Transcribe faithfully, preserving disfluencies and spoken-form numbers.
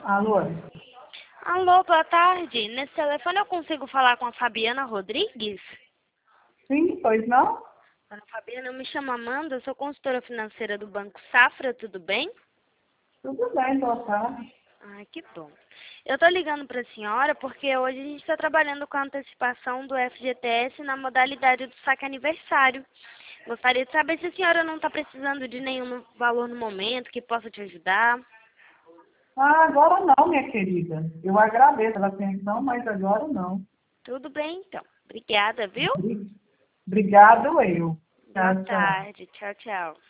Alô? Alô, boa tarde. Nesse telefone eu consigo falar com a Fabiana Rodrigues? Sim, pois não? Dona Fabiana, eu me chamo Amanda, eu sou consultora financeira do Banco Safra, tudo bem? Tudo bem, boa tarde. Ai, que bom. Eu tô ligando para a senhora porque hoje a gente está trabalhando com a antecipação do F G T S na modalidade do saque aniversário. Gostaria de saber se a senhora não está precisando de nenhum valor no momento que possa te ajudar. Ah, agora não, minha querida. Eu agradeço a atenção, mas agora não. Tudo bem, então. Obrigada, viu? Obri- Obrigado, eu. Boa Tchau, tchau. tarde. Tchau, tchau.